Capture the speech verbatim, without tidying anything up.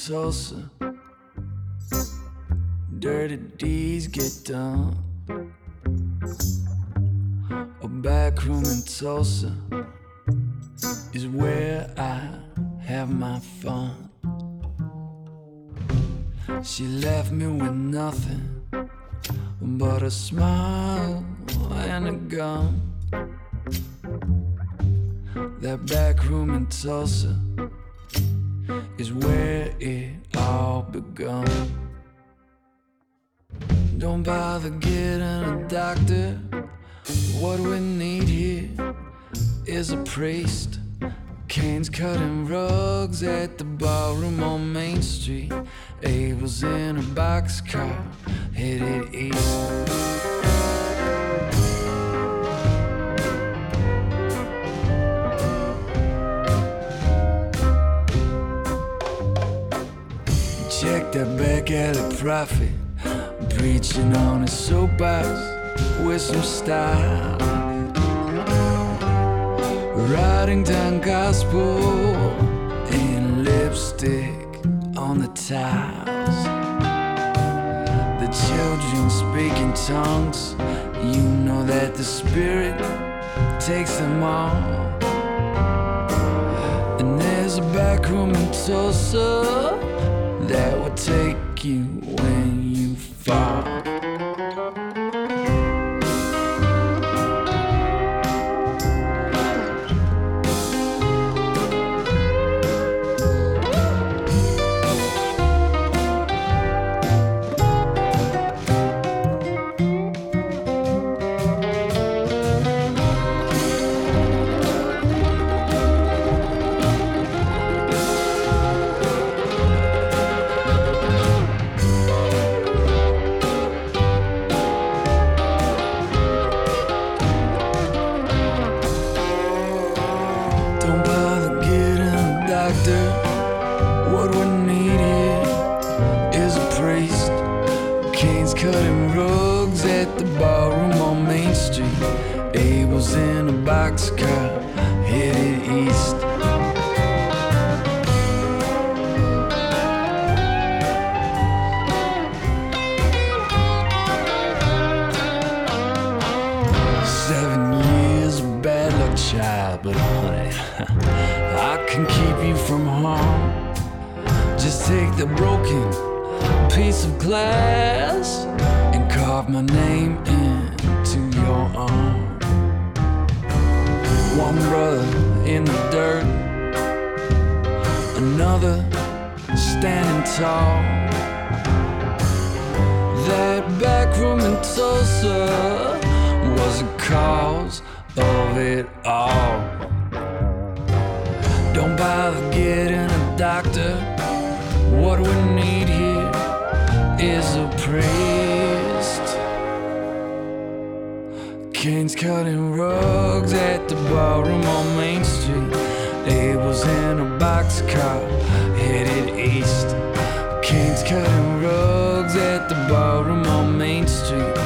Tulsa, dirty deeds get done. A back room in Tulsa is where I have my fun. She left me with nothing but a smile and a gun. That back room in Tulsa is where it all begun. Don't bother getting a doctor. What we need here is a priest. Cane's cutting rugs at the ballroom on Main Street. Abel's in a boxcar headed east. Check that back alley prophet, preaching on his soapbox with some style, writing down gospel in lipstick on the tiles. The children speak in tongues, you know that the Spirit takes them all. And there's a back room in Tulsa that will take you when you fall. What we need here is a priest. Cane's cutting rugs at the ballroom on Main Street. Abel's in a boxcar headed east. Seven years of bad luck, child, but honey, I can keep you from harm. Just take the broken piece of glass and carve my name into your arm. One brother in the dirt, another standing tall. That back room in Tulsa was the cause of it all. Don't bother getting a doctor. What we need here is a priest. Cane's cutting rugs at the ballroom on Main Street. Abel's in a boxcar headed east. Cane's cutting rugs at the ballroom on Main Street.